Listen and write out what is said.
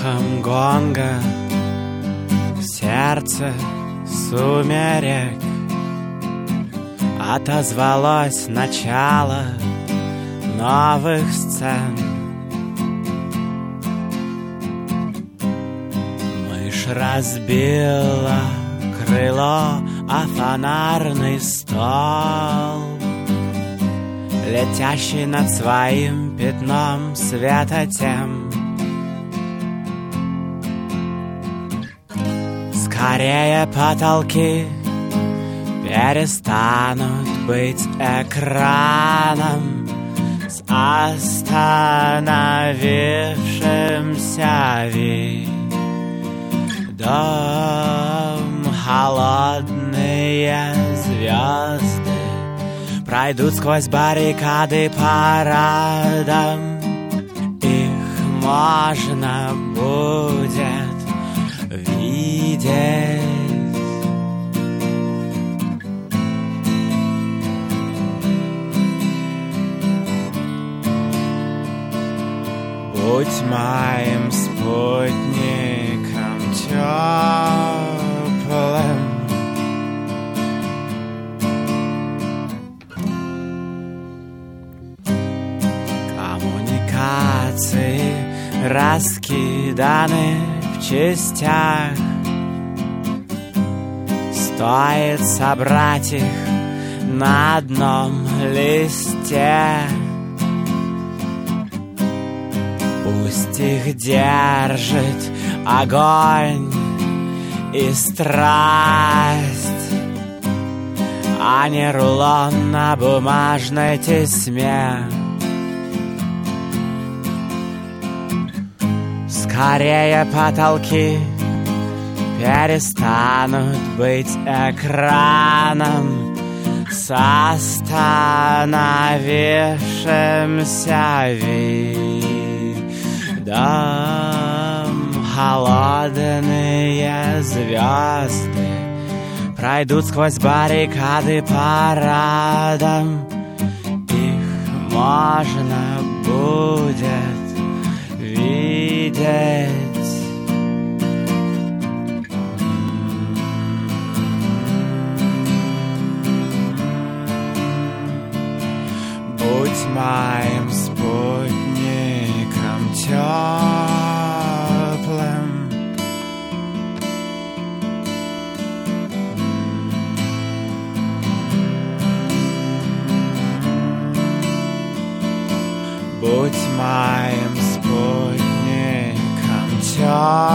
эхом гонга в сердце сумерек отозвалось начало новых сцен. Мышь разбила крыло о фонарный столб, летящий над своим пятном света тем. Скорее потолки перестанут быть экраном с остановившимся видом. Холодные звезды пройдут сквозь баррикады парадом. Их можно будет видеть. Будь моим спутником теплым, коммуникации раскиданы в частях. Стоит собрать их на одном листе. Пусть их держит огонь и страсть, а не рулон на бумажной тесьме. Скорее потолки перестанут быть экраном с остановившимся видом. Холодные звезды пройдут сквозь баррикады парадом. Их можно будет видеть. Будь моим спутником теплым, будь моим спутником теплым.